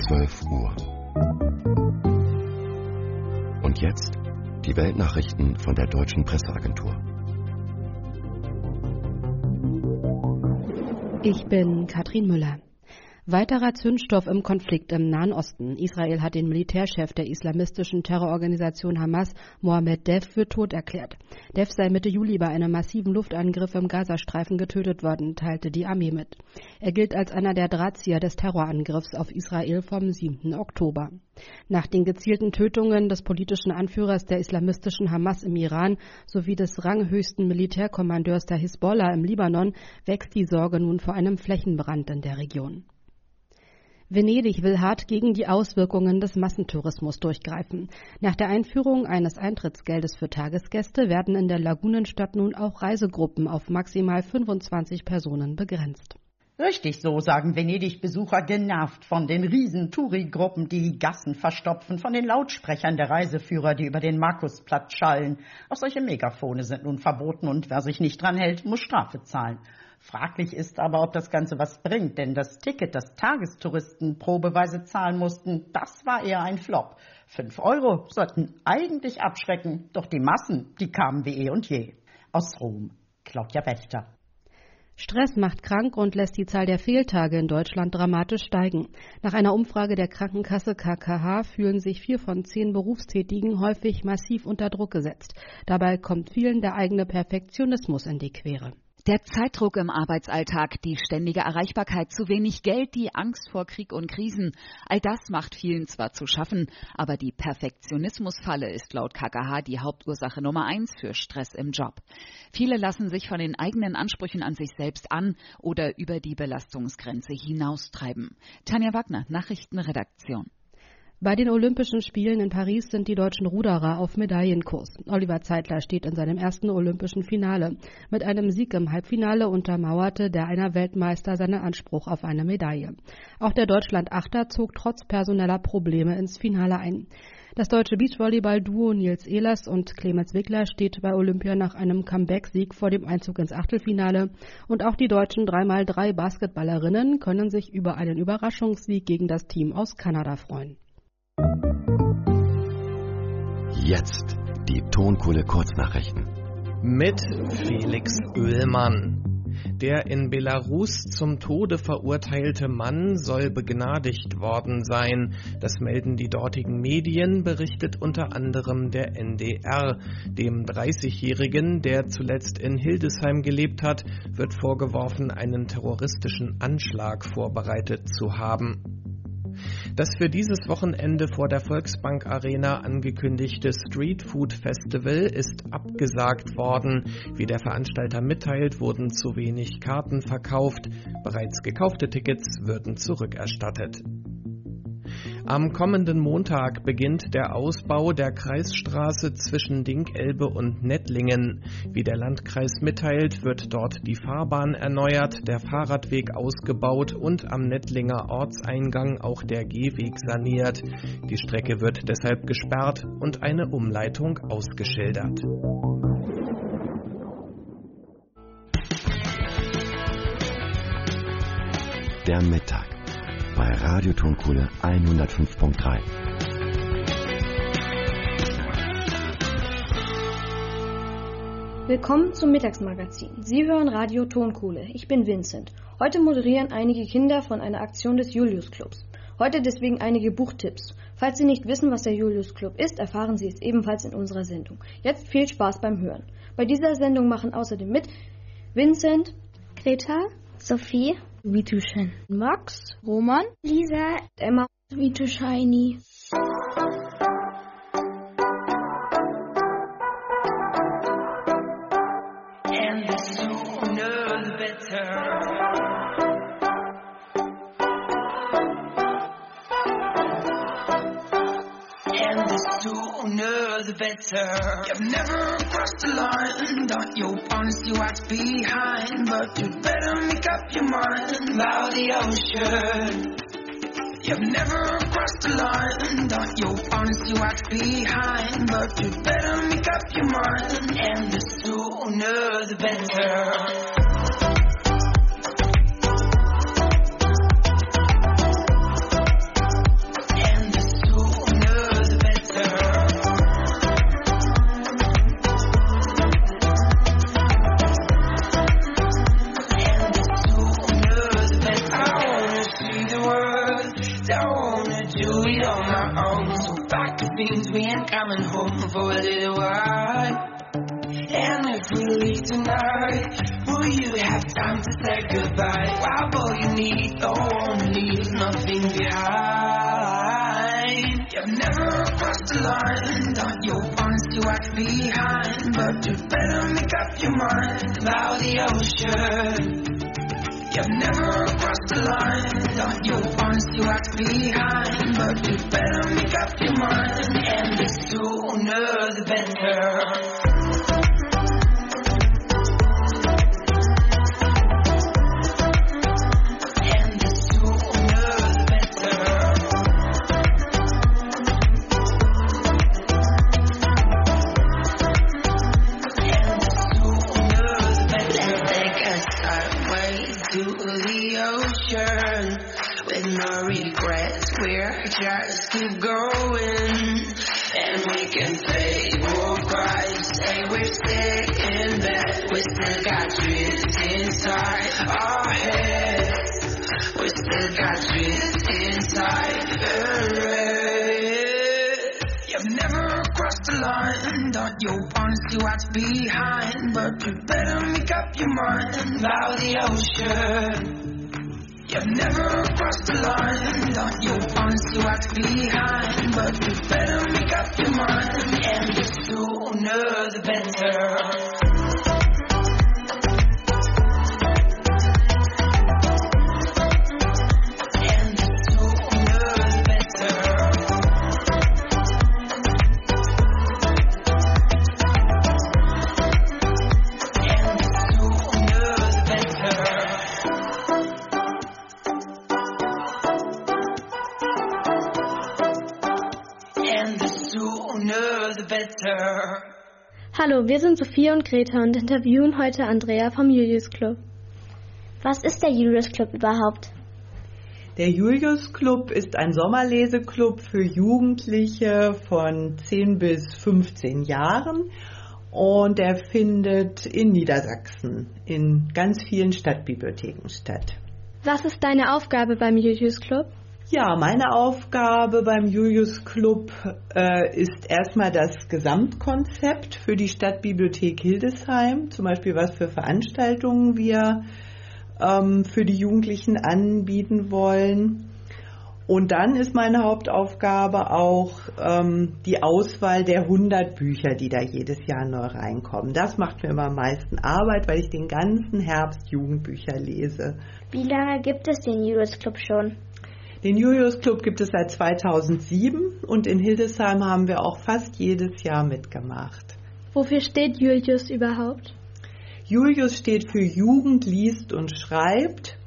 12 Uhr. Und jetzt die Weltnachrichten von der Deutschen Presseagentur. Ich bin Katrin Müller. Weiterer Zündstoff im Konflikt im Nahen Osten. Israel hat den Militärchef der islamistischen Terrororganisation Hamas, Mohammed Dev, für tot erklärt. Dev sei Mitte Juli bei einem massiven Luftangriff im Gazastreifen getötet worden, teilte die Armee mit. Er gilt als einer der Drahtzieher des Terrorangriffs auf Israel vom 7. Oktober. Nach den gezielten Tötungen des politischen Anführers der islamistischen Hamas im Iran sowie des ranghöchsten Militärkommandeurs der Hisbollah im Libanon wächst die Sorge nun vor einem Flächenbrand in der Region. Venedig will hart gegen die Auswirkungen des Massentourismus durchgreifen. Nach der Einführung eines Eintrittsgeldes für Tagesgäste werden in der Lagunenstadt nun auch Reisegruppen auf maximal 25 Personen begrenzt. Richtig so, sagen Venedig-Besucher, genervt von den riesen Touri-Gruppen, die die Gassen verstopfen, von den Lautsprechern der Reiseführer, die über den Markusplatz schallen. Auch solche Megafone sind nun verboten und wer sich nicht dran hält, muss Strafe zahlen. Fraglich ist aber, ob das Ganze was bringt, denn das Ticket, das Tagestouristen probeweise zahlen mussten, das war eher ein Flop. 5 € sollten eigentlich abschrecken, doch die Massen, die kamen wie eh und je. Aus Rom, Claudia Wächter. Stress macht krank und lässt die Zahl der Fehltage in Deutschland dramatisch steigen. Nach einer Umfrage der Krankenkasse KKH fühlen sich 4 von 10 Berufstätigen häufig massiv unter Druck gesetzt. Dabei kommt vielen der eigene Perfektionismus in die Quere. Der Zeitdruck im Arbeitsalltag, die ständige Erreichbarkeit, zu wenig Geld, die Angst vor Krieg und Krisen. All das macht vielen zwar zu schaffen, aber die Perfektionismusfalle ist laut KKH die Hauptursache Nummer 1 für Stress im Job. Viele lassen sich von den eigenen Ansprüchen an sich selbst an oder über die Belastungsgrenze hinaustreiben. Tanja Wagner, Nachrichtenredaktion. Bei den Olympischen Spielen in Paris sind die deutschen Ruderer auf Medaillenkurs. Oliver Zeitler steht in seinem ersten olympischen Finale. Mit einem Sieg im Halbfinale untermauerte der Einer Weltmeister seinen Anspruch auf eine Medaille. Auch der Deutschland-Achter zog trotz personeller Probleme ins Finale ein. Das deutsche Beachvolleyball-Duo Nils Ehlers und Clemens Wickler steht bei Olympia nach einem Comeback-Sieg vor dem Einzug ins Achtelfinale. Und auch die deutschen 3x3 Basketballerinnen können sich über einen Überraschungssieg gegen das Team aus Kanada freuen. Jetzt die Tonkohle-Kurznachrichten. Mit Felix Oehlmann. Der in Belarus zum Tode verurteilte Mann soll begnadigt worden sein. Das melden die dortigen Medien, berichtet unter anderem der NDR. Dem 30-Jährigen, der zuletzt in Hildesheim gelebt hat, wird vorgeworfen, einen terroristischen Anschlag vorbereitet zu haben. Das für dieses Wochenende vor der Volksbank Arena angekündigte Street Food Festival ist abgesagt worden. Wie der Veranstalter mitteilt, wurden zu wenig Karten verkauft. Bereits gekaufte Tickets würden zurückerstattet. Am kommenden Montag beginnt der Ausbau der Kreisstraße zwischen Dinkelbe und Nettlingen. Wie der Landkreis mitteilt, wird dort die Fahrbahn erneuert, der Fahrradweg ausgebaut und am Nettlinger Ortseingang auch der Gehweg saniert. Die Strecke wird deshalb gesperrt und eine Umleitung ausgeschildert. Der Mittag bei Radio Tonkohle 105.3. Willkommen zum Mittagsmagazin. Sie hören Radio Tonkohle. Ich bin Vincent. Heute moderieren einige Kinder von einer Aktion des Julius Clubs. Heute deswegen einige Buchtipps. Falls Sie nicht wissen, was der Julius Club ist, erfahren Sie es ebenfalls in unserer Sendung. Jetzt viel Spaß beim Hören. Bei dieser Sendung machen außerdem mit Vincent, Greta, Sophie, Vitushen, Max, Roman, Lisa, Emma, Vitushiny. And the sooner the better. And the sooner the better. You've never crossed the line, thought your promise you act behind, but you better make up your mind about the ocean. You've never crossed the line, thought you promise you act behind, but you better make up your mind, and the sooner the better. means we ain't coming home for a little while. And if we leave tonight, will you have time to say goodbye? Wow, all you need, won't leave nothing behind. You've never crossed the line, thought you wanted to act behind, but you better make up your mind about the ocean. You've never crossed the line, thought you wanted to act behind, but you better make up your mind, and the sooner the better. Just keep going, and we can say we'll cry, say we're sick in bed, we still got dreams inside our heads, we still got dreams inside our heads. You've never crossed the line, thought you wanted to act behind, but you better make up your mind about the ocean. You've never crossed the line, thought you wanted to act behind, but you better make up your mind, and the sooner the better. Hallo, wir sind Sophia und Greta und interviewen heute Andrea vom Julius Club. Was ist der Julius Club überhaupt? Der Julius Club ist ein Sommerleseklub für Jugendliche von 10 bis 15 Jahren und der findet in Niedersachsen in ganz vielen Stadtbibliotheken statt. Was ist deine Aufgabe beim Julius Club? Ja, meine Aufgabe beim Julius Club ist erstmal das Gesamtkonzept für die Stadtbibliothek Hildesheim, zum Beispiel was für Veranstaltungen wir für die Jugendlichen anbieten wollen. Und dann ist meine Hauptaufgabe auch die Auswahl der 100 Bücher, die da jedes Jahr neu reinkommen. Das macht mir immer am meisten Arbeit, weil ich den ganzen Herbst Jugendbücher lese. Wie lange gibt es den Julius Club schon? Den Julius Club gibt es seit 2007 und in Hildesheim haben wir auch fast jedes Jahr mitgemacht. Wofür steht Julius überhaupt? Julius steht für Jugend liest und schreibt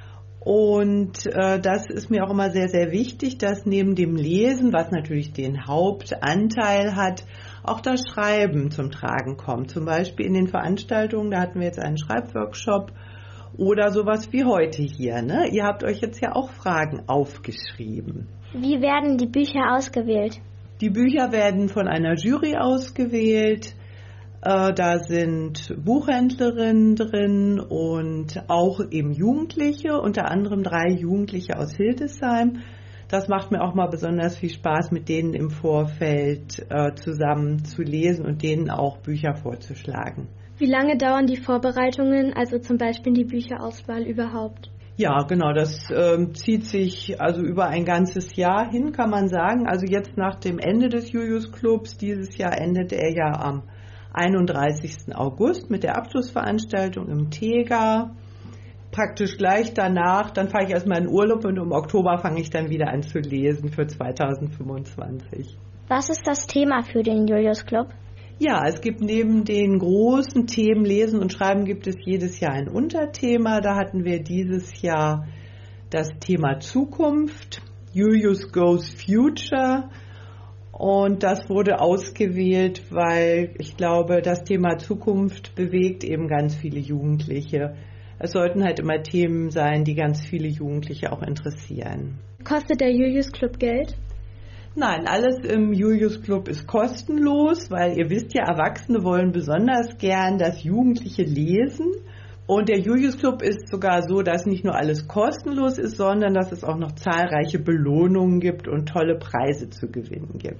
und das ist mir auch immer sehr, sehr wichtig, dass neben dem Lesen, was natürlich den Hauptanteil hat, auch das Schreiben zum Tragen kommt. Zum Beispiel in den Veranstaltungen, da hatten wir jetzt einen Schreibworkshop, oder sowas wie heute hier, ne? Ihr habt euch jetzt ja auch Fragen aufgeschrieben. Wie werden die Bücher ausgewählt? Die Bücher werden von einer Jury ausgewählt. Da sind Buchhändlerinnen drin und auch eben Jugendliche, unter anderem 3 Jugendliche aus Hildesheim. Das macht mir auch mal besonders viel Spaß, mit denen im Vorfeld zusammen zu lesen und denen auch Bücher vorzuschlagen. Wie lange dauern die Vorbereitungen, also zum Beispiel die Bücherauswahl überhaupt? Ja, genau, das zieht sich also über ein ganzes Jahr hin, kann man sagen. Also jetzt nach dem Ende des Julius Clubs, dieses Jahr endet er ja am 31. August mit der Abschlussveranstaltung im Tega. Praktisch gleich danach, dann fahre ich erstmal in Urlaub und im Oktober fange ich dann wieder an zu lesen für 2025. Was ist das Thema für den Julius Club? Ja, es gibt neben den großen Themen Lesen und Schreiben gibt es jedes Jahr ein Unterthema. Da hatten wir dieses Jahr das Thema Zukunft, Julius Goes Future. Und das wurde ausgewählt, weil ich glaube, das Thema Zukunft bewegt eben ganz viele Jugendliche. Es sollten halt immer Themen sein, die ganz viele Jugendliche auch interessieren. Kostet der Julius Club Geld? Nein, alles im Julius Club ist kostenlos, weil ihr wisst ja, Erwachsene wollen besonders gern, dass Jugendliche lesen. Und der Julius Club ist sogar so, dass nicht nur alles kostenlos ist, sondern dass es auch noch zahlreiche Belohnungen gibt und tolle Preise zu gewinnen gibt.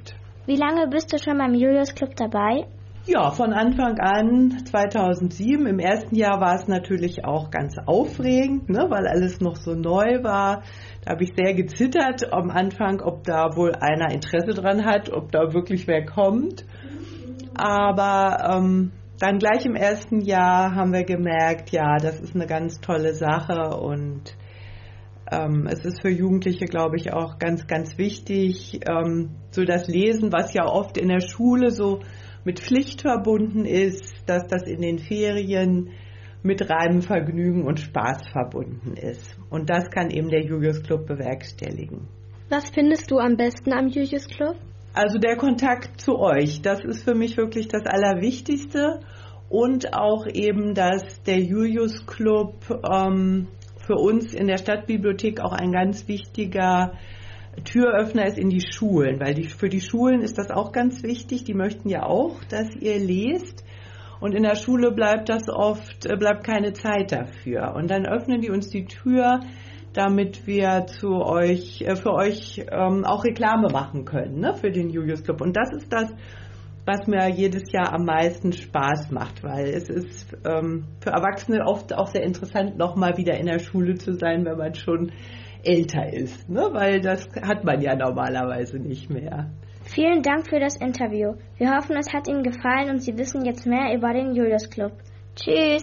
Wie lange bist du schon beim Julius Club dabei? Ja, von Anfang an 2007. Im ersten Jahr war es natürlich auch ganz aufregend, ne, weil alles noch so neu war. Da habe ich sehr gezittert am Anfang, ob da wohl einer Interesse dran hat, ob da wirklich wer kommt. Aber dann gleich im ersten Jahr haben wir gemerkt, ja, das ist eine ganz tolle Sache und es ist für Jugendliche, glaube ich, auch ganz, ganz wichtig, so das Lesen, was ja oft in der Schule so mit Pflicht verbunden ist, dass das in den Ferien mit reinem Vergnügen und Spaß verbunden ist. Und das kann eben der Julius Club bewerkstelligen. Was findest du am besten am Julius Club? Also der Kontakt zu euch, das ist für mich wirklich das Allerwichtigste. Und auch eben, dass der Julius Club für uns in der Stadtbibliothek auch ein ganz wichtiger Türöffner ist in die Schulen, weil für die Schulen ist das auch ganz wichtig. Die möchten ja auch, dass ihr lest. Und in der Schule bleibt keine Zeit dafür. Und dann öffnen die uns die Tür, damit wir für euch auch Reklame machen können, ne, für den Julius Club. Und das ist das, was mir jedes Jahr am meisten Spaß macht, weil es ist für Erwachsene oft auch sehr interessant, nochmal wieder in der Schule zu sein, wenn man schon älter ist, ne? Weil das hat man ja normalerweise nicht mehr. Vielen Dank für das Interview. Wir hoffen, es hat Ihnen gefallen und Sie wissen jetzt mehr über den Julius Club. Tschüss!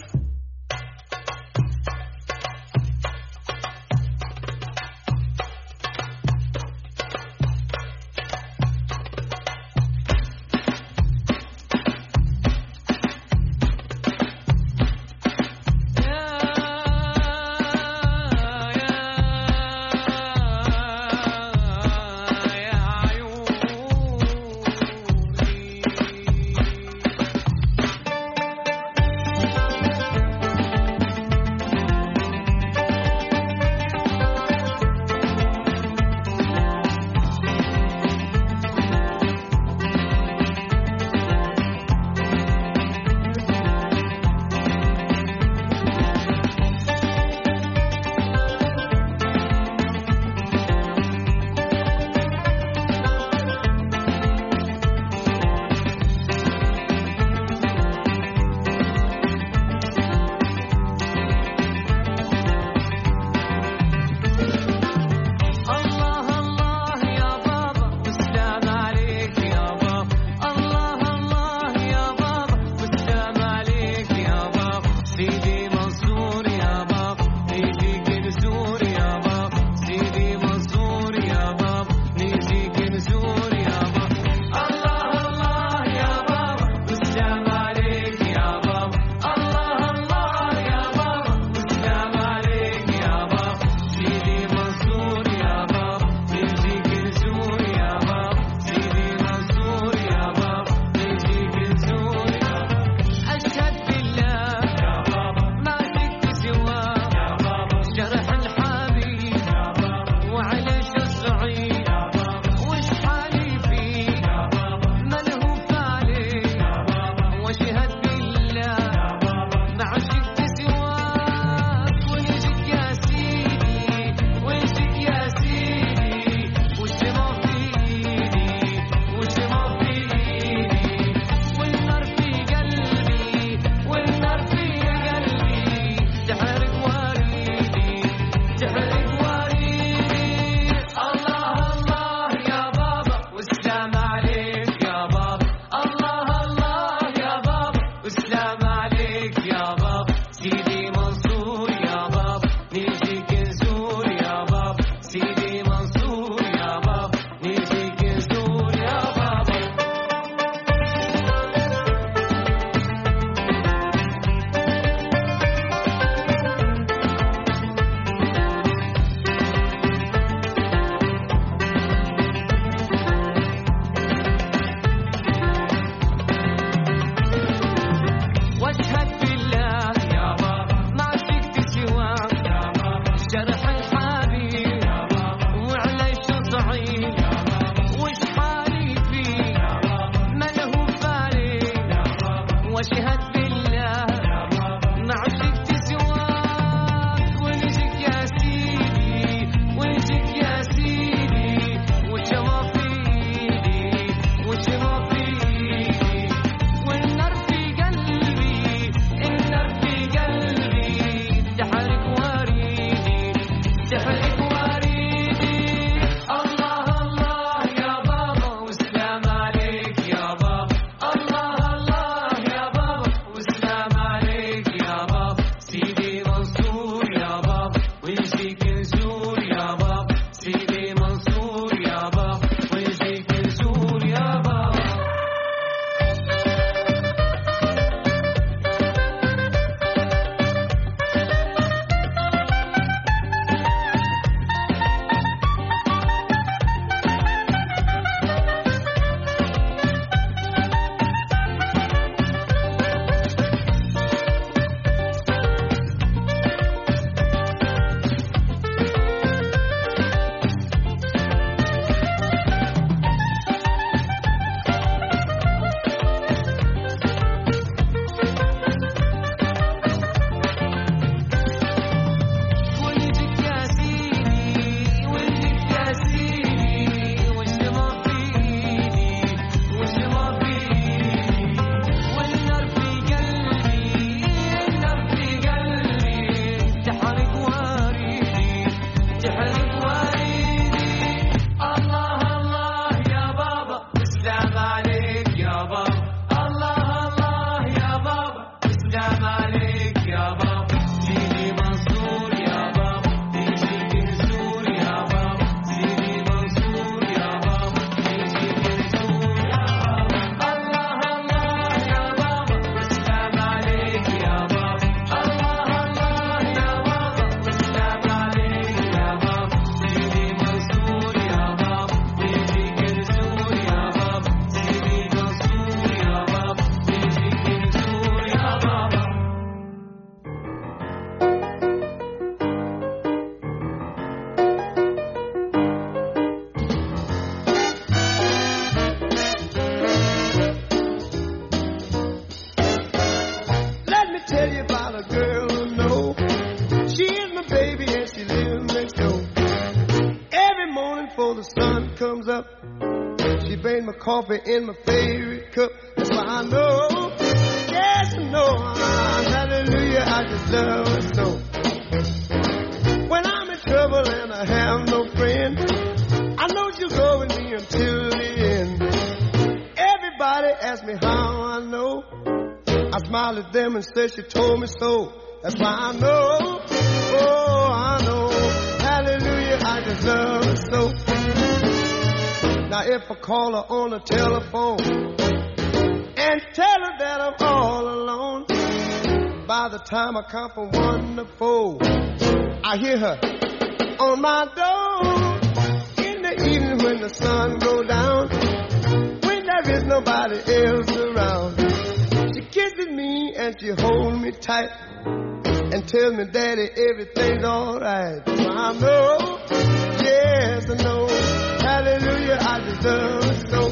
comes up. She brings my coffee in my favorite cup. That's why I know, yes I know, hallelujah, I just love her so. When I'm in trouble and I have no friend, I know she'll go with me until the end. Everybody asks me how I know. I smile at them and say she told me so. That's why I know, oh I know, hallelujah, I just love her so. Now if I call her on the telephone and tell her that I'm all alone, by the time I count from 1 to 4, I hear her on my door. In the evening when the sun goes down, when there is nobody else around, she kisses me and she holds me tight and tells me, Daddy, everything's alright. So I know, yes I know, hallelujah, I just love her so.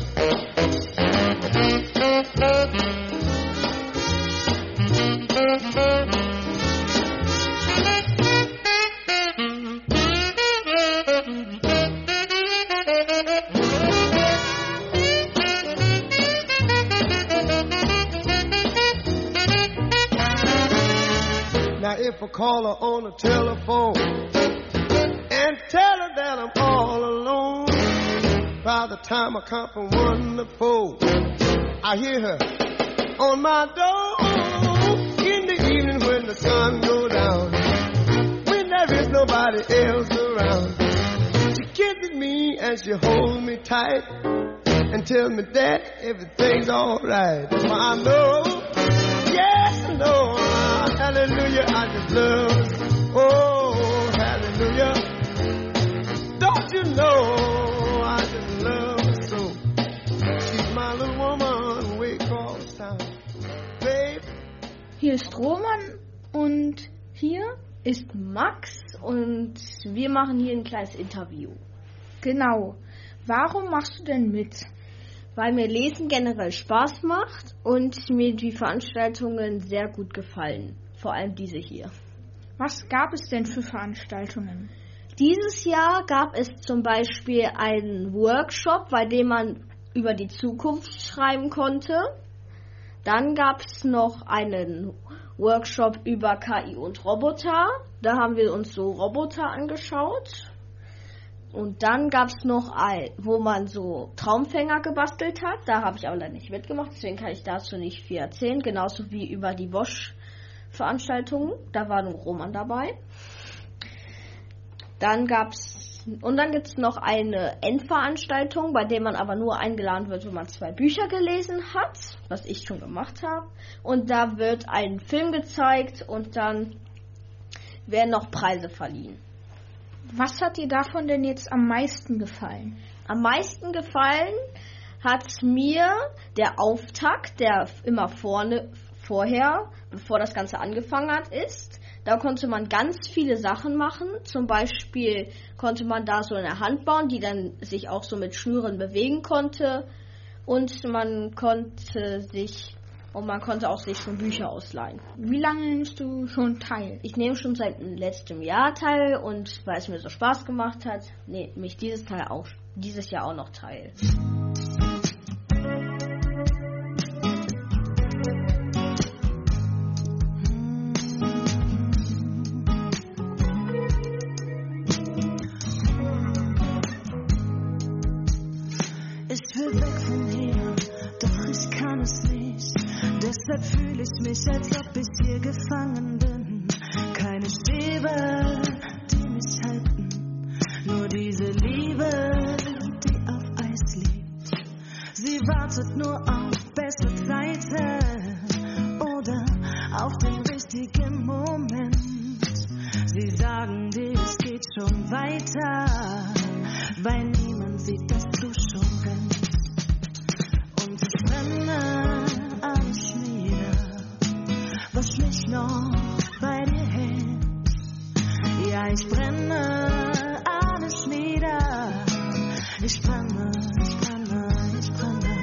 Now if I call her on the telephone and tell her that I'm all alone, by the time I count from 1 to 4, I hear her on my door. In the evening when the sun goes down, when there is nobody else around, she kisses me and she holds me tight and tells me that everything's alright. So I know, yes I know, hallelujah, I just love her. Oh, hallelujah, don't you know I just love her so. She's my little woman, we call town, babe. Hier ist Roman und hier ist Max und wir machen hier ein kleines Interview. Genau. Warum machst du denn mit? Weil mir Lesen generell Spaß macht und mir die Veranstaltungen sehr gut gefallen. Vor allem diese hier. Was gab es denn für Veranstaltungen? Dieses Jahr gab es zum Beispiel einen Workshop, bei dem man über die Zukunft schreiben konnte. Dann gab es noch einen Workshop über KI und Roboter. Da haben wir uns so Roboter angeschaut. Und dann gab es noch wo man so Traumfänger gebastelt hat. Da habe ich aber leider nicht mitgemacht, deswegen kann ich dazu nicht viel erzählen. Genauso wie über die Bosch-Veranstaltungen. Da war nur Roman dabei. Dann gibt es noch eine Endveranstaltung, bei der man aber nur eingeladen wird, wenn man 2 Bücher gelesen hat, was ich schon gemacht habe. Und da wird ein Film gezeigt und dann werden noch Preise verliehen. Was hat dir davon denn jetzt am meisten gefallen? Am meisten gefallen hat mir der Auftakt, der immer vorher, bevor das Ganze angefangen hat, ist. Da konnte man ganz viele Sachen machen. Zum Beispiel konnte man da so eine Hand bauen, die dann sich auch so mit Schnüren bewegen konnte. Und man konnte auch sich schon Bücher ausleihen. Wie lange nimmst du schon teil? Ich nehme schon seit letztem Jahr teil und weil es mir so Spaß gemacht hat, nehme ich dieses Jahr auch noch teil. Ich will weg von hier, doch ich kann es nicht. Deshalb fühle ich mich, als ob ich hier gefangen bin. Keine Stäbe, die mich halten, nur diese Liebe, die auf Eis liegt. Sie wartet nur auf bessere Zeiten oder auf den richtigen Moment. Sie sagen dir, es geht schon weiter, weil niemand sieht, dass du schon rennst. Und ich brenne alles nieder, was mich noch bei dir hält. Ja, ich brenne alles nieder. Ich brenne, ich brenne, ich brenne.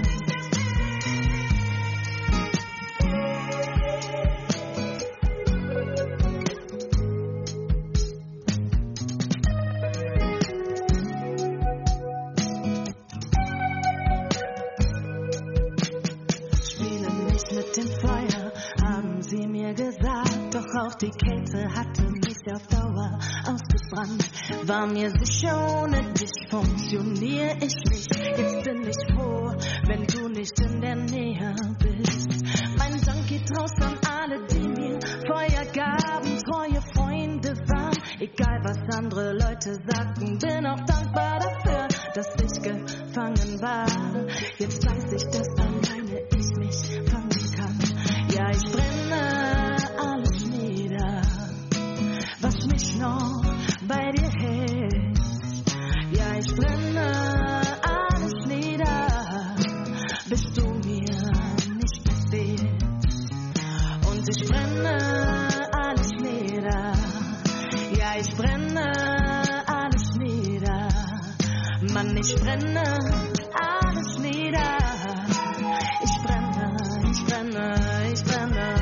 die Kälte hatte mich auf Dauer ausgebrannt. War mir sicher, ohne dich funktioniere ich nicht. Jetzt bin ich froh, wenn du nicht in der Nähe bist. Mein Dank geht raus an alle, die mir Feuer gaben, treue Freunde waren. Egal was andere Leute sagten, bin auch dankbar dafür, dass ich gefangen war. Jetzt weiß ich, dass alleine ich mich fangen kann. Ja, ich brenne alles nieder, was mich noch bei dir hält. Ja, ich brenne alles nieder, bis du mir nicht mehr fehlst. Und ich brenne alles nieder. Ja, ich brenne alles nieder. Mann, ich brenne alles nieder. Ich brenne, ich brenne, ich brenne.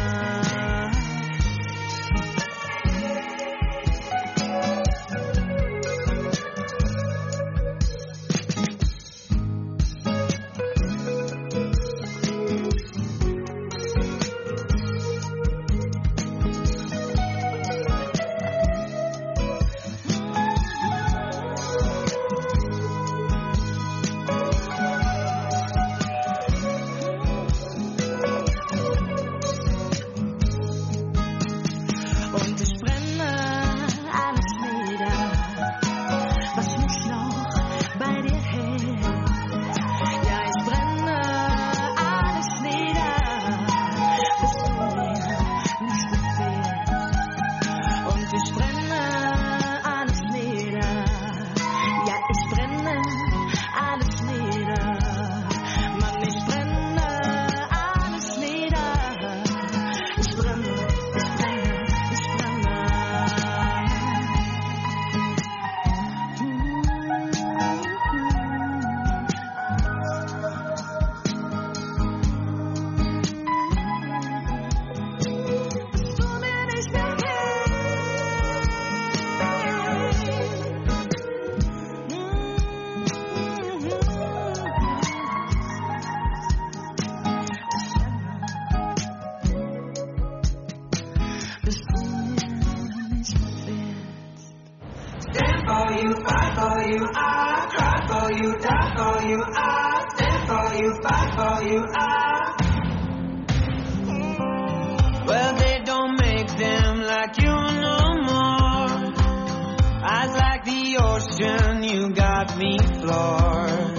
Well, they don't make them like you no more. Eyes like the ocean, you got me floored.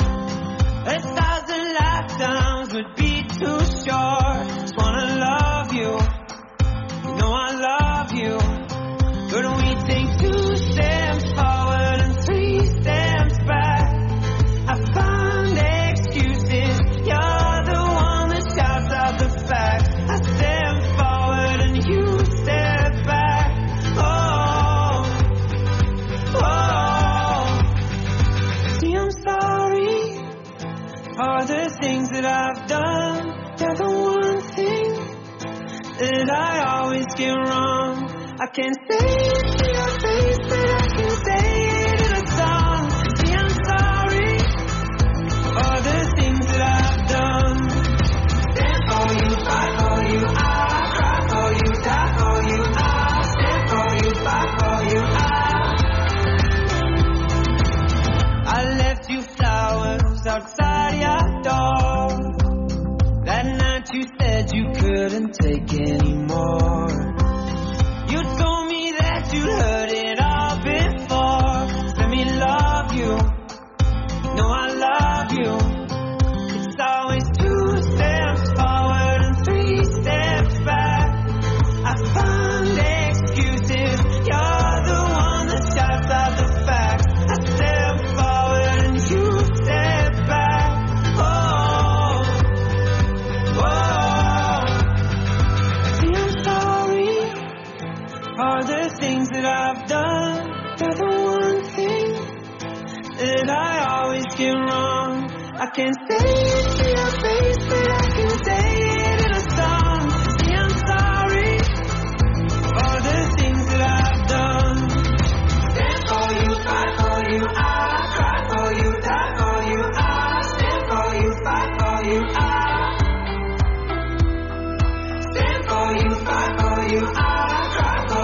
1,000 lifetimes would be too short. Just wanna love you, you know I love you. But we take 2 steps forward and 3 steps back. I find excuses, you're the one that shouts out the facts. I step forward and you step back. Oh, oh. See, I'm sorry for the things that I've done. They're the one thing that I always get wrong. I can't say it to your face, but I can say it in a song. See, I'm sorry for the things that I've done. Stand for you, fight for you, I'll cry for you, die for you, I'll stand for you, fight for you, I left you flowers outside your door. That night you said you couldn't take anymore. You told me that you'd heard it all before. Let me love you, no I love you. It's always 2 steps forward and 3 steps back. I find excuses, you're the one that shouts out the facts. I step forward and you step back. Oh, oh. See, I'm sorry for the things that I've done. They're the one thing that I always get wrong. I can't say it to your face, but I can say it in a song. See, I'm sorry for the things that I've done. Stand for you, fight for you, I'll cry for you, die for you, I'll stand for you, fight for you, I'll stand for you, fight for you, I'll cry for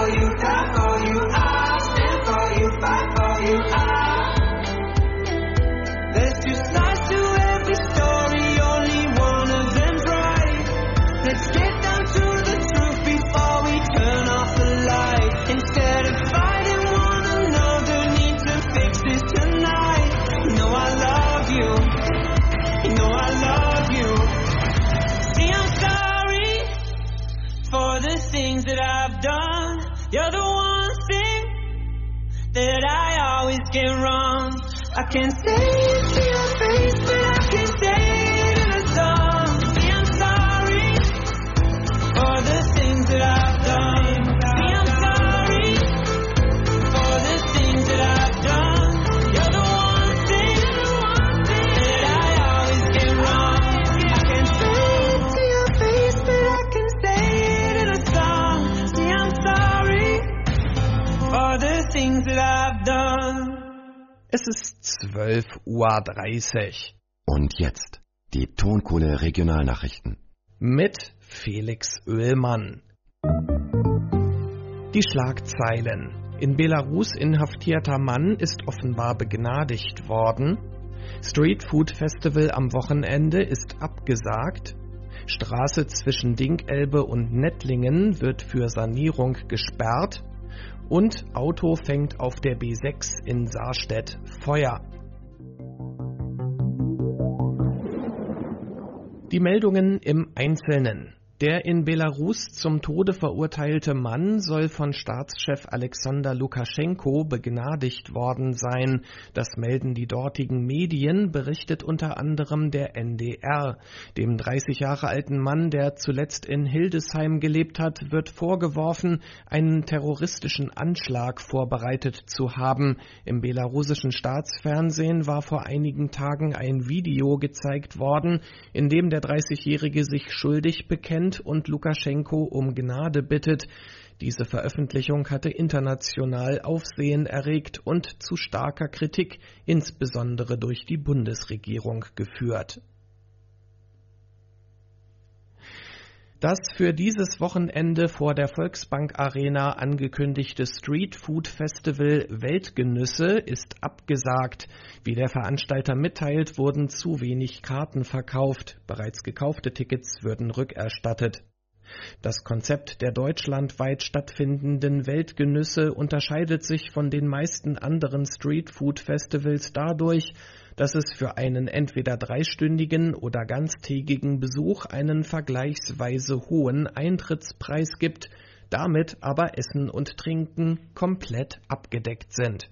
I can't say it to your face, but I can say it in a song. See, I'm sorry for the things that I've done. See, I'm sorry for the things that I've done. You're the one thing that I always get wrong. I can't say it to your face, but I can say it in a song. See, I'm sorry for the things that I've done. Es ist 12:30 Uhr. Und jetzt die Tonkohle Regionalnachrichten. Mit Felix Oehlmann. Die Schlagzeilen. In Belarus inhaftierter Mann ist offenbar begnadigt worden. Street Food Festival am Wochenende ist abgesagt. Straße zwischen Dinkelbe und Nettlingen wird für Sanierung gesperrt. Und Auto fängt auf der B6 in Sarstedt Feuer. Die Meldungen im Einzelnen. Der in Belarus zum Tode verurteilte Mann soll von Staatschef Alexander Lukaschenko begnadigt worden sein. Das melden die dortigen Medien, berichtet unter anderem der NDR. Dem 30 Jahre alten Mann, der zuletzt in Hildesheim gelebt hat, wird vorgeworfen, einen terroristischen Anschlag vorbereitet zu haben. Im belarussischen Staatsfernsehen war vor einigen Tagen ein Video gezeigt worden, in dem der 30-Jährige sich schuldig bekennt und Lukaschenko um Gnade bittet. Diese Veröffentlichung hatte international Aufsehen erregt und zu starker Kritik, insbesondere durch die Bundesregierung, geführt. Das für dieses Wochenende vor der Volksbank Arena angekündigte Street Food Festival Weltgenüsse ist abgesagt. Wie der Veranstalter mitteilt, wurden zu wenig Karten verkauft. Bereits gekaufte Tickets würden rückerstattet. Das Konzept der deutschlandweit stattfindenden Weltgenüsse unterscheidet sich von den meisten anderen Street-Food-Festivals dadurch, dass es für einen entweder 3-stündigen oder ganztägigen Besuch einen vergleichsweise hohen Eintrittspreis gibt, damit aber Essen und Trinken komplett abgedeckt sind.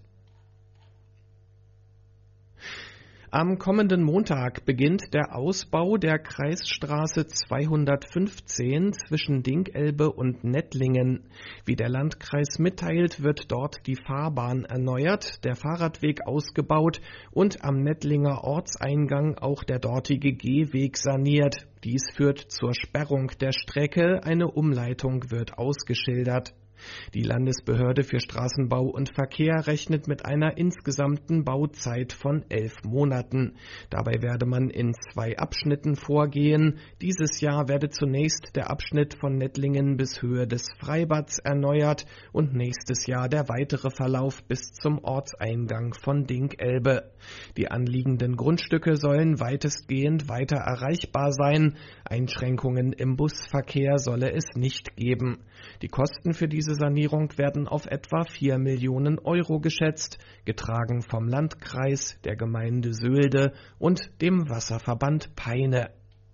Am kommenden Montag beginnt der Ausbau der Kreisstraße 215 zwischen Dinkelbe und Nettlingen. Wie der Landkreis mitteilt, wird dort die Fahrbahn erneuert, der Fahrradweg ausgebaut und am Nettlinger Ortseingang auch der dortige Gehweg saniert. Dies führt zur Sperrung der Strecke, eine Umleitung wird ausgeschildert. Die Landesbehörde für Straßenbau und Verkehr rechnet mit einer insgesamten Bauzeit von 11 Monaten. Dabei werde man in 2 Abschnitten vorgehen. Dieses Jahr werde zunächst der Abschnitt von Nettlingen bis Höhe des Freibads erneuert und nächstes Jahr der weitere Verlauf bis zum Ortseingang von Dinkelbe. Die anliegenden Grundstücke sollen weitestgehend weiter erreichbar sein. Einschränkungen im Busverkehr solle es nicht geben. Die Kosten für diese Sanierung werden auf etwa 4 Millionen Euro geschätzt, getragen vom Landkreis, der Gemeinde Sölde und dem Wasserverband Peine.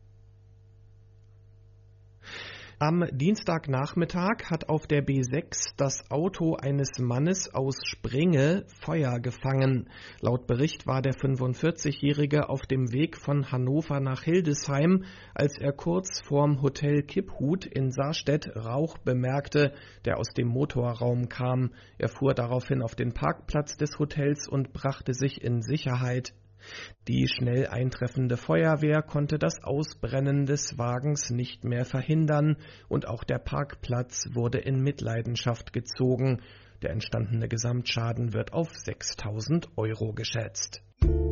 Am Dienstagnachmittag hat auf der B6 das Auto eines Mannes aus Springe Feuer gefangen. Laut Bericht war der 45-Jährige auf dem Weg von Hannover nach Hildesheim, als er kurz vorm Hotel Kipphut in Sarstedt Rauch bemerkte, der aus dem Motorraum kam. Er fuhr daraufhin auf den Parkplatz des Hotels und brachte sich in Sicherheit. Die schnell eintreffende Feuerwehr konnte das Ausbrennen des Wagens nicht mehr verhindern und auch der Parkplatz wurde in Mitleidenschaft gezogen. Der entstandene Gesamtschaden wird auf 6.000 Euro geschätzt.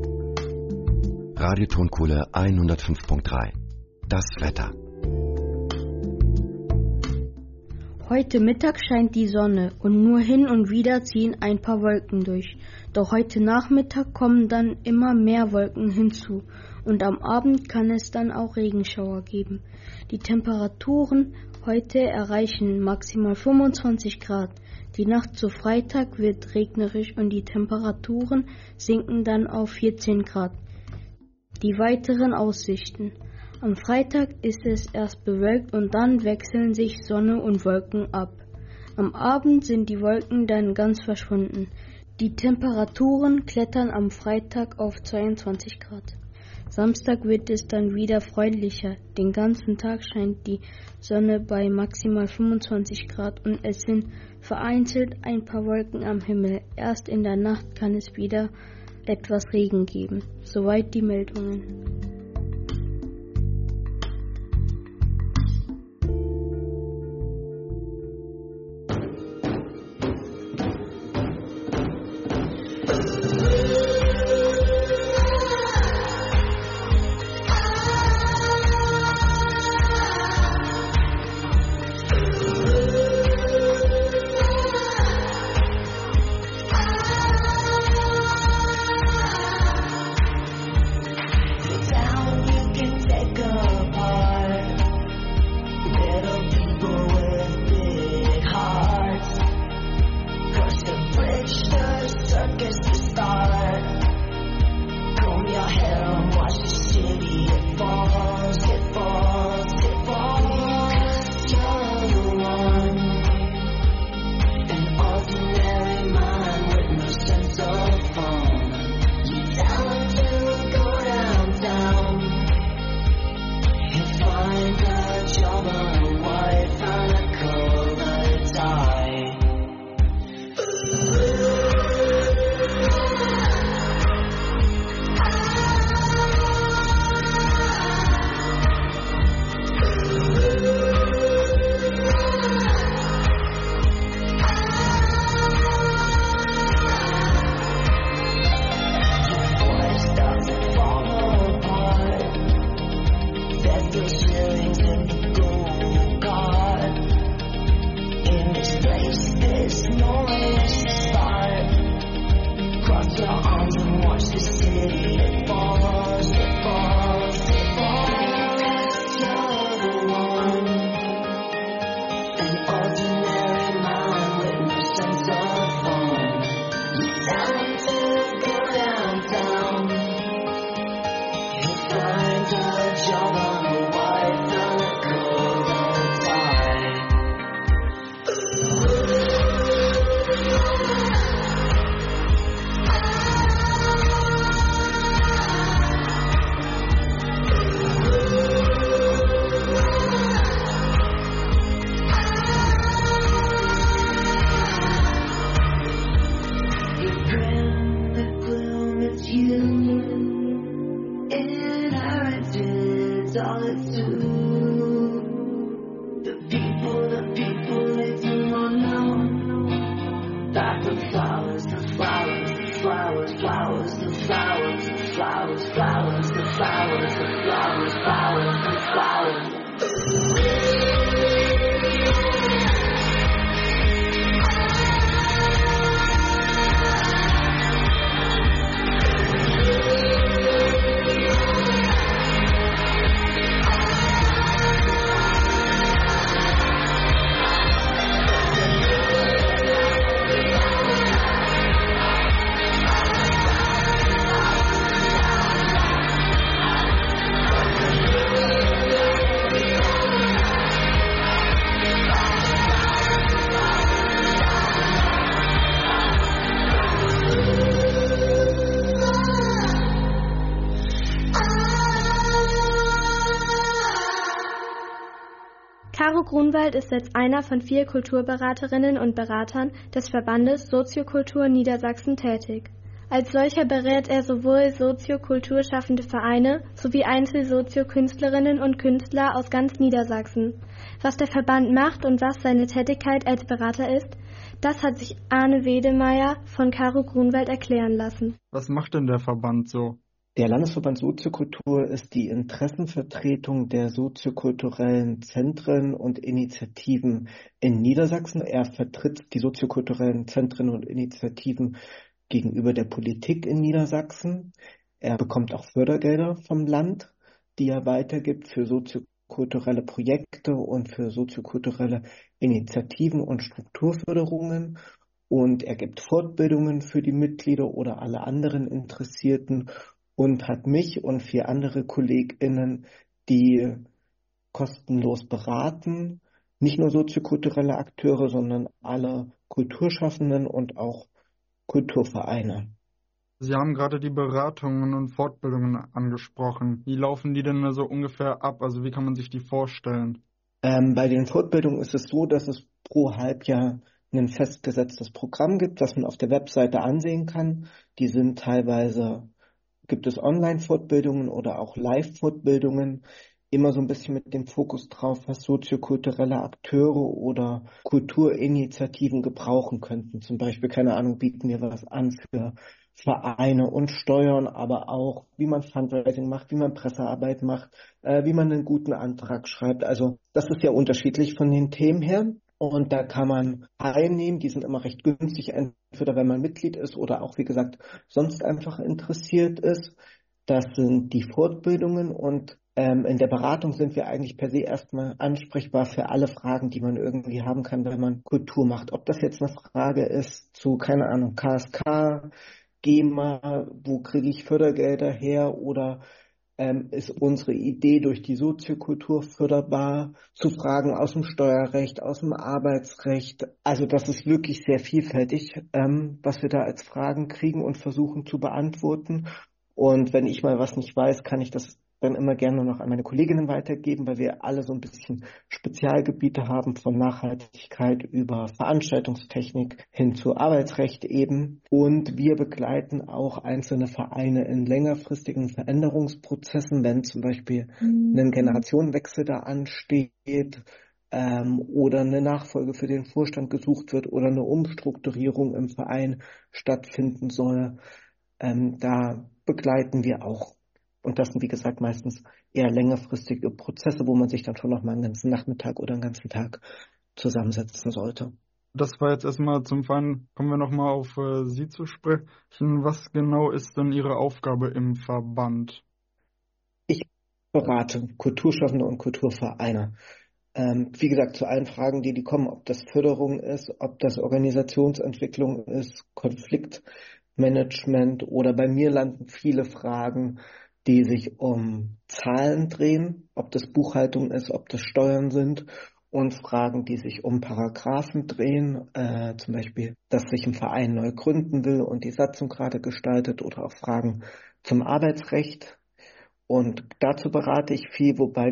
Radio Tonkohle 105.3. Das Wetter. Heute Mittag scheint die Sonne und nur hin und wieder ziehen ein paar Wolken durch. Doch heute Nachmittag kommen dann immer mehr Wolken hinzu und am Abend kann es dann auch Regenschauer geben. Die Temperaturen heute erreichen maximal 25 Grad. Die Nacht zu Freitag wird regnerisch und die Temperaturen sinken dann auf 14 Grad. Die weiteren Aussichten. Am Freitag ist es erst bewölkt und dann wechseln sich Sonne und Wolken ab. Am Abend sind die Wolken dann ganz verschwunden. Die Temperaturen klettern am Freitag auf 22 Grad. Samstag wird es dann wieder freundlicher. Den ganzen Tag scheint die Sonne bei maximal 25 Grad und es sind vereinzelt ein paar Wolken am Himmel. Erst in der Nacht kann es wieder etwas Regen geben. Soweit die Meldungen. Caro Grunwald ist jetzt einer von 4 Kulturberaterinnen und Beratern des Verbandes Soziokultur Niedersachsen tätig. Als solcher berät er sowohl soziokulturschaffende Vereine sowie Einzelsoziokünstlerinnen und Künstler aus ganz Niedersachsen. Was der Verband macht und was seine Tätigkeit als Berater ist, das hat sich Arne Wedemeyer von Caro Grunwald erklären lassen. Was macht denn der Verband so? Der Landesverband Soziokultur ist die Interessenvertretung der soziokulturellen Zentren und Initiativen in Niedersachsen. Er vertritt die soziokulturellen Zentren und Initiativen gegenüber der Politik in Niedersachsen. Er bekommt auch Fördergelder vom Land, die er weitergibt für soziokulturelle Projekte und für soziokulturelle Initiativen und Strukturförderungen. Und er gibt Fortbildungen für die Mitglieder oder alle anderen Interessierten und hat mich und 4 andere KollegInnen, die kostenlos beraten. Nicht nur soziokulturelle Akteure, sondern alle Kulturschaffenden und auch Kulturvereine. Sie haben gerade die Beratungen und Fortbildungen angesprochen. Wie laufen die denn so ungefähr ab? Also wie kann man sich die vorstellen? Bei den Fortbildungen ist es so, dass es pro Halbjahr ein festgesetztes Programm gibt, das man auf der Webseite ansehen kann. Die sind teilweise, gibt es Online-Fortbildungen oder auch Live-Fortbildungen, immer so ein bisschen mit dem Fokus drauf, was soziokulturelle Akteure oder Kulturinitiativen gebrauchen könnten. Zum Beispiel, keine Ahnung, bieten wir was an für Vereine und Steuern, aber auch, wie man Fundraising macht, wie man Pressearbeit macht, wie man einen guten Antrag schreibt. Also das ist ja unterschiedlich von den Themen her. Und da kann man teilnehmen, die sind immer recht günstig, entweder wenn man Mitglied ist oder auch, wie gesagt, sonst einfach interessiert ist. Das sind die Fortbildungen und in der Beratung sind wir eigentlich per se erstmal ansprechbar für alle Fragen, die man irgendwie haben kann, wenn man Kultur macht. Ob das jetzt eine Frage ist zu, keine Ahnung, KSK, GEMA, wo kriege ich Fördergelder her oder ist unsere Idee durch die Soziokultur förderbar, zu Fragen aus dem Steuerrecht, aus dem Arbeitsrecht. Also das ist wirklich sehr vielfältig, was wir da als Fragen kriegen und versuchen zu beantworten. Und wenn ich mal was nicht weiß, kann ich das dann immer gerne noch an meine Kolleginnen weitergeben, weil wir alle so ein bisschen Spezialgebiete haben, von Nachhaltigkeit über Veranstaltungstechnik hin zu Arbeitsrecht eben. Und wir begleiten auch einzelne Vereine in längerfristigen Veränderungsprozessen, wenn zum Beispiel ein Generationenwechsel da ansteht oder eine Nachfolge für den Vorstand gesucht wird oder eine Umstrukturierung im Verein stattfinden soll. Da begleiten wir auch. Und das sind, wie gesagt, meistens eher längerfristige Prozesse, wo man sich dann schon noch mal einen ganzen Nachmittag oder einen ganzen Tag zusammensetzen sollte. Das war jetzt erstmal zum Verein. Kommen wir nochmal auf Sie zu sprechen. Was genau ist denn Ihre Aufgabe im Verband? Ich berate Kulturschaffende und Kulturvereine. Wie gesagt, zu allen Fragen, die kommen, ob das Förderung ist, ob das Organisationsentwicklung ist, Konfliktmanagement oder bei mir landen viele Fragen, die sich um Zahlen drehen, ob das Buchhaltung ist, ob das Steuern sind und Fragen, die sich um Paragraphen drehen, zum Beispiel, dass sich ein Verein neu gründen will und die Satzung gerade gestaltet oder auch Fragen zum Arbeitsrecht. Und dazu berate ich viel, wobei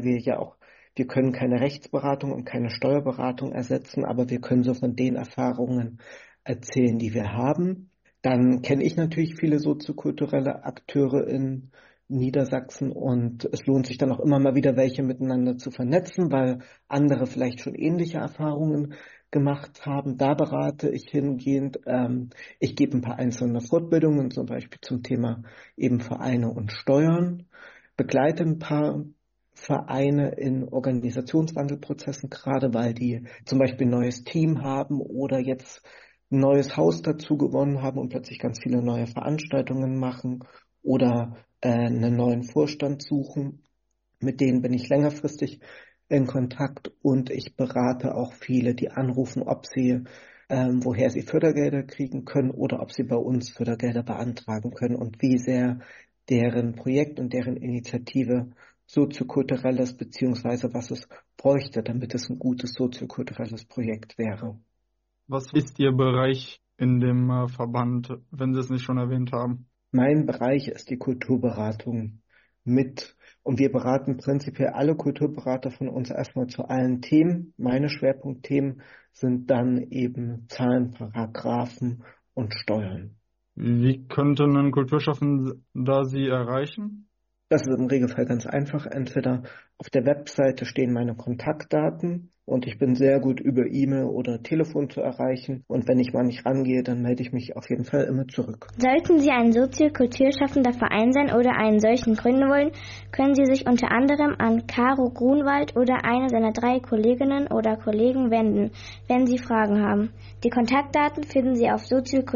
wir können keine Rechtsberatung und keine Steuerberatung ersetzen, aber wir können so von den Erfahrungen erzählen, die wir haben. Dann kenne ich natürlich viele soziokulturelle Akteure in Niedersachsen und es lohnt sich dann auch immer mal wieder, welche miteinander zu vernetzen, weil andere vielleicht schon ähnliche Erfahrungen gemacht haben. Da berate ich hingehend. Ich gebe ein paar einzelne Fortbildungen, zum Beispiel zum Thema eben Vereine und Steuern, begleite ein paar Vereine in Organisationswandelprozessen, gerade weil die zum Beispiel ein neues Team haben oder jetzt ein neues Haus dazu gewonnen haben und plötzlich ganz viele neue Veranstaltungen machen oder einen neuen Vorstand suchen. Mit denen bin ich längerfristig in Kontakt und ich berate auch viele, die anrufen, ob sie, woher sie Fördergelder kriegen können oder ob sie bei uns Fördergelder beantragen können und wie sehr deren Projekt und deren Initiative soziokulturelles beziehungsweise was es bräuchte, damit es ein gutes soziokulturelles Projekt wäre. Was ist Ihr Bereich in dem Verband, wenn Sie es nicht schon erwähnt haben? Mein Bereich ist die Kulturberatung mit und wir beraten prinzipiell alle Kulturberater von uns erstmal zu allen Themen. Meine Schwerpunktthemen sind dann eben Zahlen, Paragraphen und Steuern. Wie könnte ein Kulturschaffender Sie erreichen? Das ist im Regelfall ganz einfach. Entweder auf der Webseite stehen meine Kontaktdaten und ich bin sehr gut über E-Mail oder Telefon zu erreichen. Und wenn ich mal nicht rangehe, dann melde ich mich auf jeden Fall immer zurück. Sollten Sie ein soziokulturschaffender Verein sein oder einen solchen gründen wollen, können Sie sich unter anderem an Caro Grunwald oder eine seiner 3 Kolleginnen oder Kollegen wenden, wenn Sie Fragen haben. Die Kontaktdaten finden Sie auf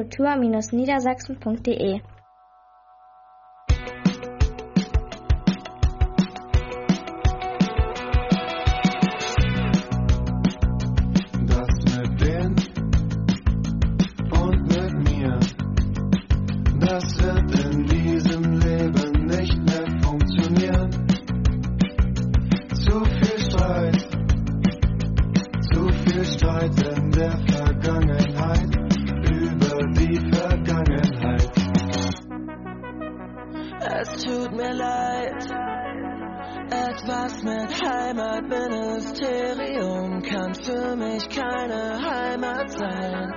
soziokultur-niedersachsen.de. Streit in der Vergangenheit über die Vergangenheit. Etwas mit Heimatministerium kann für mich keine Heimat sein.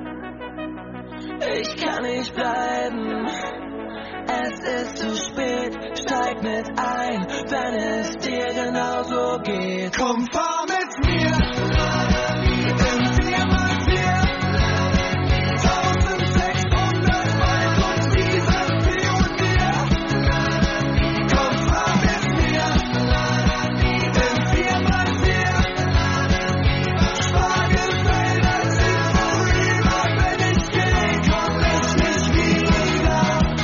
Ich kann nicht bleiben, es ist zu spät, steig mit ein, wenn es dir genauso geht. Komm, fahr mit mir, in 4x4, 1600 Meilen und wir sind Pionier. Komm, fahr mit mir, in 4x4, Spargelfelder sind vorüber, wenn ich gehe, komm ich nicht wieder.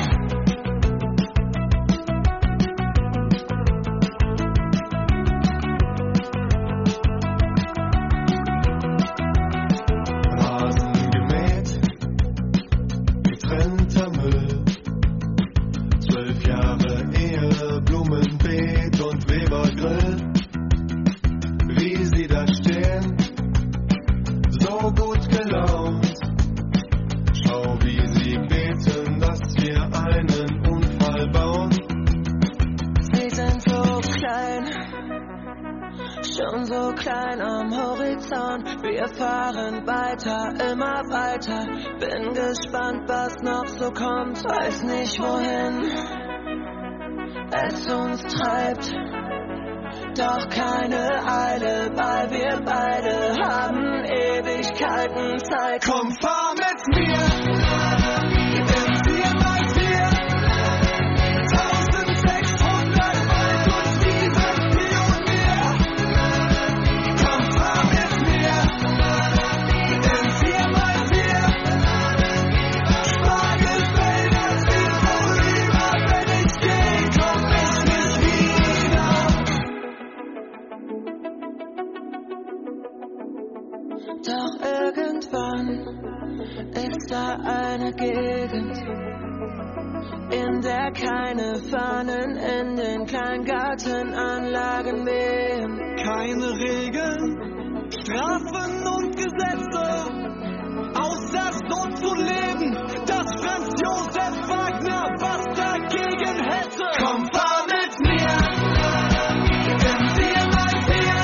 Rasen gemäht, getrennter Müll, 12 Jahre Ehe, Blumenbeet und Webergrill. Wie sie da stehen, so gut gelaunt. Schau, wie sie beten, dass wir einen Unfall bauen. Sie sind so klein, schon so klein am Horizont. Wir fahren weiter, immer weiter. Bin gespannt, was noch so kommt. Weiß nicht, wohin es uns treibt. Doch keine Eile, weil wir beide haben Ewigkeiten Zeit. Komm, fahr mit mir, in 4x4, 1600 Meilen und wir sind Pionier. Komm, fahr mit mir, in 4x4, Spargelfelder sind vorüber, wenn ich gehe, komm ich nicht wieder. Doch irgendwann ist da eine Gegend, in der keine Fahnen in den Kleingartenanlagen wehen. Keine Regeln, Strafen und Gesetze, außer so zu leben, dass Franz Josef Wagner was dagegen hätte. Komm, fahr mit mir, in 4x4,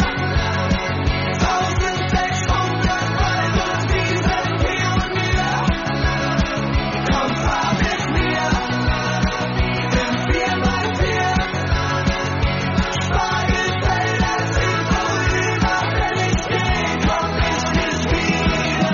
1600 Meilen und wir sind Pionier. Komm, fahr mit mir, in 4x4, Spargelfelder sind vorüber, wenn ich gehe, komm ich nicht wieder.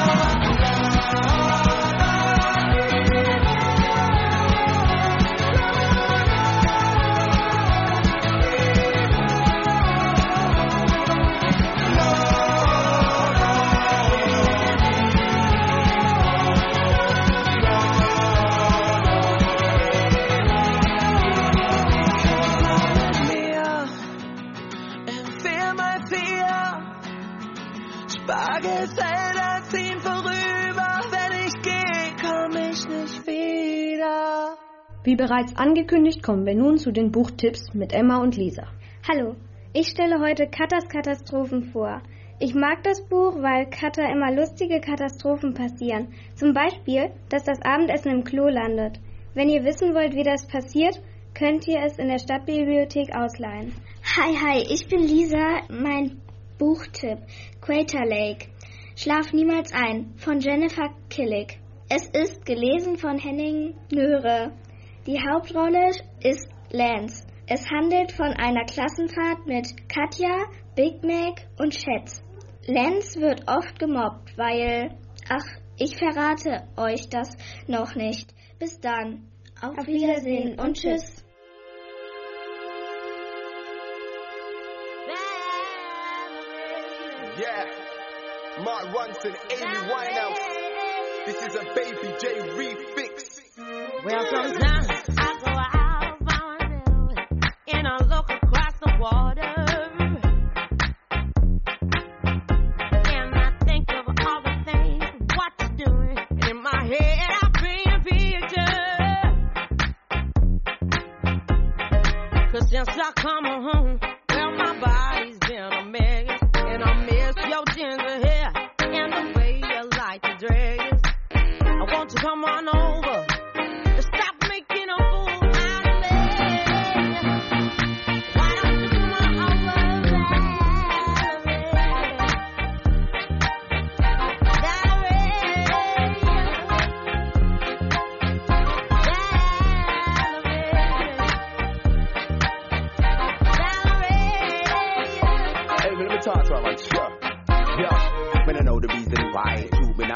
Spargelfelder ziehen vorüber, wenn ich gehe, komm ich nicht wieder. Wie bereits angekündigt, kommen wir nun zu den Buchtipps mit Emma und Lisa. Hallo, ich stelle heute Kattas Katastrophen vor. Ich mag das Buch, weil Katta immer lustige Katastrophen passieren. Zum Beispiel, dass das Abendessen im Klo landet. Wenn ihr wissen wollt, wie das passiert, könnt ihr es in der Stadtbibliothek ausleihen. Hi, ich bin Lisa. Mein Buchtipp: Crater Lake. Schlaf niemals ein von Jennifer Killick. Es ist gelesen von Henning Nöhre. Die Hauptrolle ist Lance. Es handelt von einer Klassenfahrt mit Katja, Big Mac und Schätz. Lance wird oft gemobbt, weil... Ach, ich verrate euch das noch nicht. Bis dann. Auf Wiedersehen und tschüss. Yeah, Mark Ronson, Amy Winehouse. This is a Baby J remix. Well, sometimes I go out by myself and I look across the water, and I think of all the things what you're doing. And in my head I paint a picture, 'cause since I come home, well, my body's been a mess. And I miss your ginger hair and the way you like to dress. I want you to come on over and stop making a fool out of me. Why don't you come on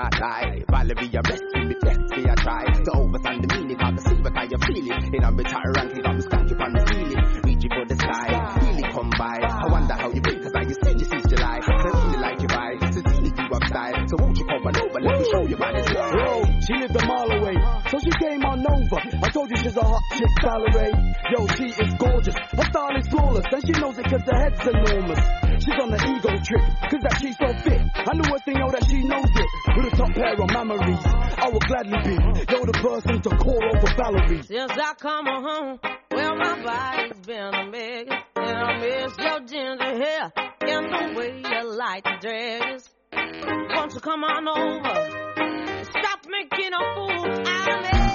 start lie. Valerie, you rescue me, deathly I try to overstand the meaning. Can't see what I am feeling. In a retire ranking, got me scratch up on the ceiling. Reaching for the sky, feeling come by. I wonder how you feel, cause I used to just since July. I really like your vibe, to see you up style. So won't you come on over, let me show you by this life. Yo, she lived a mile away, so she came on over. I told you she's a hot chick, Valerie. Yo, she is gorgeous, her style is flawless, and she knows it cause the head's enormous. She's on the ego trip, cause that she's so fit. And the worst thing, yo, that she knows it. With a top pair of memories, I would gladly be, yo, the person to call over Valerie. Since I come home, well, my body's been a mess, and I miss your ginger hair and the way you like to dress. Won't you come on over? Stop making a fool out of me.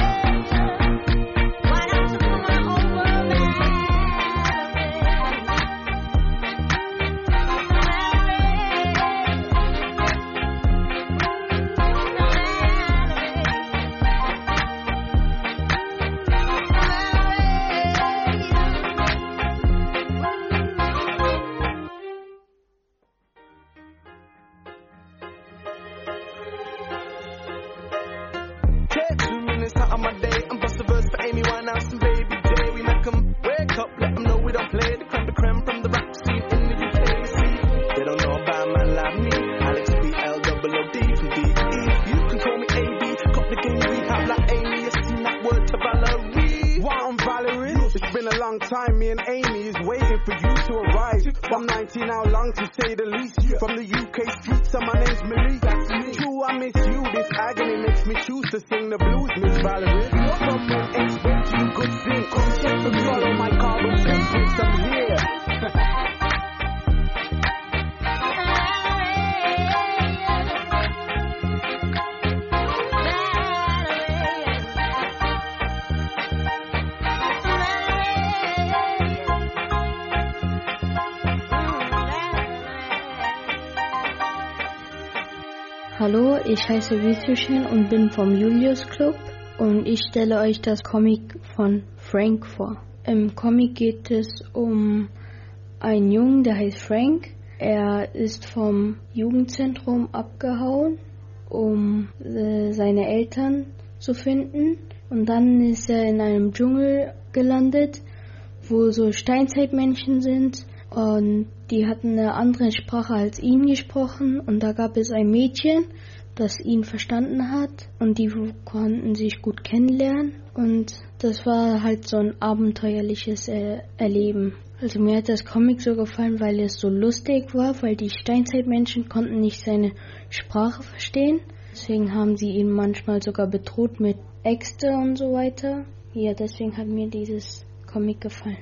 Why don't you come on over, On my day, I'm bust a verse for Amy Winehouse and Baby J. We make them wake up, let them know we don't play the creme from the rap scene in the UK. See, they don't know about a man like me. Alex B-L-O-O-D from D-E. You can call me A-B, got the game we have like Amy. You seen that word to Valerie. Wow, I'm Valerie. It's been a long time, me and Amy is waiting for you to arrive. I'm 19 now long to say the least. From the UK streets, and my name's Malik. True, I miss you. This agony makes me choose to sing the blues, Miss Valerie. From your ex, where do you good thing? Come check and follow my carbon footprints. I'm here. Hallo, ich heiße Vizushin und bin vom Julius Club und ich stelle euch das Comic von Frank vor. Im Comic geht es um einen Jungen, der heißt Frank. Er ist vom Jugendzentrum abgehauen, um seine Eltern zu finden. Und dann ist er in einem Dschungel gelandet, wo so Steinzeitmenschen sind. Und die hatten eine andere Sprache als ihn gesprochen. Und da gab es ein Mädchen, das ihn verstanden hat. Und die konnten sich gut kennenlernen. Und das war halt so ein abenteuerliches Erleben. Also mir hat das Comic so gefallen, weil es so lustig war, weil die Steinzeitmenschen konnten nicht seine Sprache verstehen. Deswegen haben sie ihn manchmal sogar bedroht mit Äxte und so weiter. Ja, deswegen hat mir dieses Comic gefallen.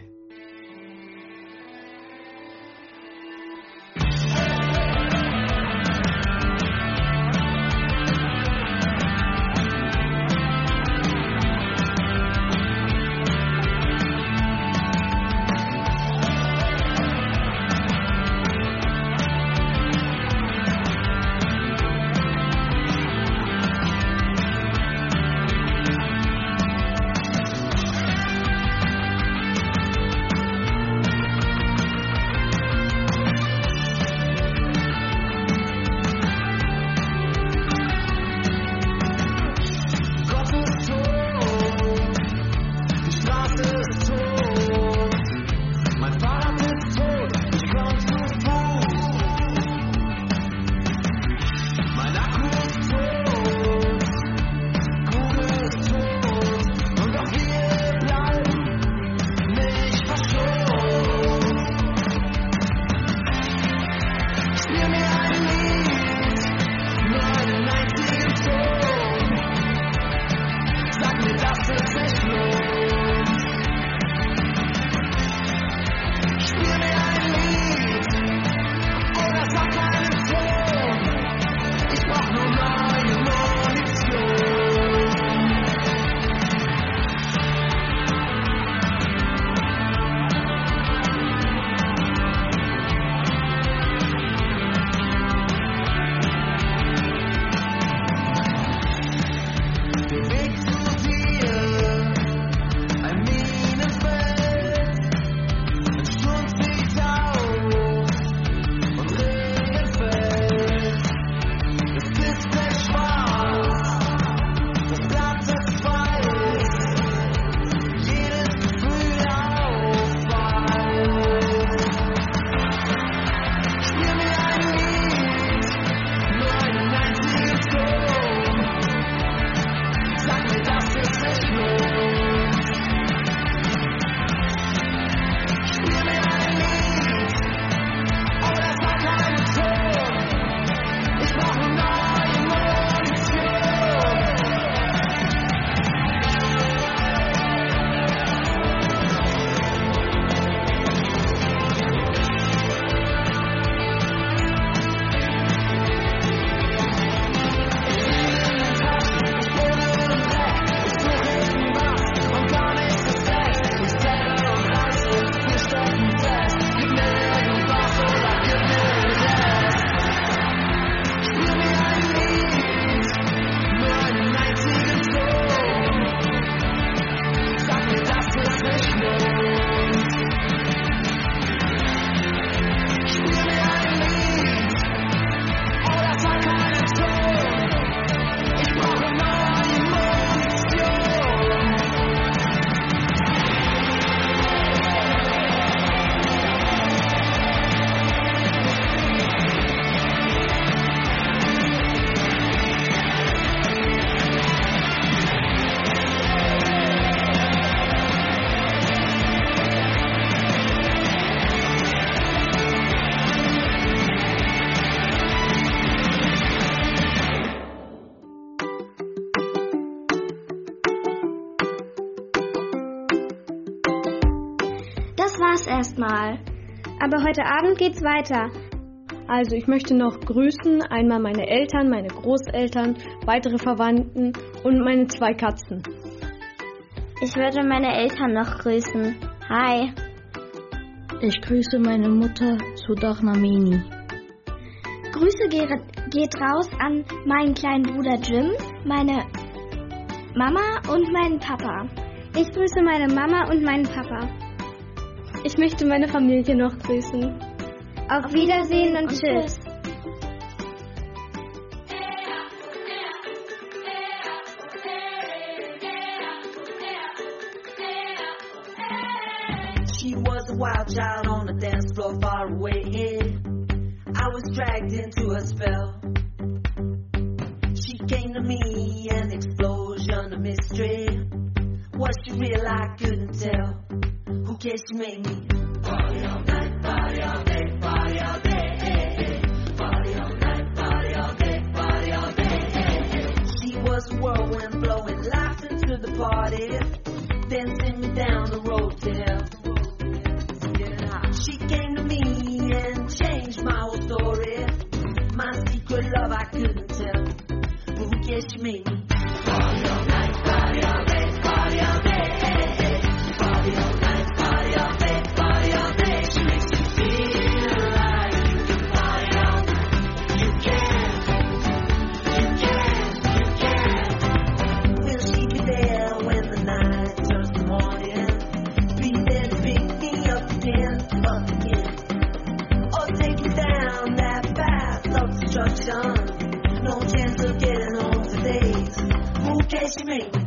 war's erstmal. Aber heute Abend geht's weiter. Also ich möchte noch grüßen, einmal meine Eltern, meine Großeltern, weitere Verwandten und meine 2 Katzen. Ich würde meine Eltern noch grüßen. Hi. Ich grüße meine Mutter Sudachnameni. Grüße geht raus an meinen kleinen Bruder Jim, meine Mama und meinen Papa. Ich grüße meine Mama und meinen Papa. Ich möchte meine Familie noch grüßen. Auf Wiedersehen und tschüss. She was a wild child on the dance floor far away. I was dragged into a spell. She came to me, an explosion of mystery. Was she real? I couldn't tell. Who cares? She made me party all night, party all day, party all day. Party all night, party all day, party all day. She was a whirlwind blowing life into the party, then sent me down the road to hell. She came to me and changed my whole story. My secret love I couldn't tell, but who cares? She made me party all night, party all day, party all day. Party all night, party all day, party all day. She makes you feel like you can party all night. You can, you can, you can. Will she be there when the night turns to morning? Be there to pick me up again. Or take me down that path of destruction. No chance of getting home for days. Who cares? She made me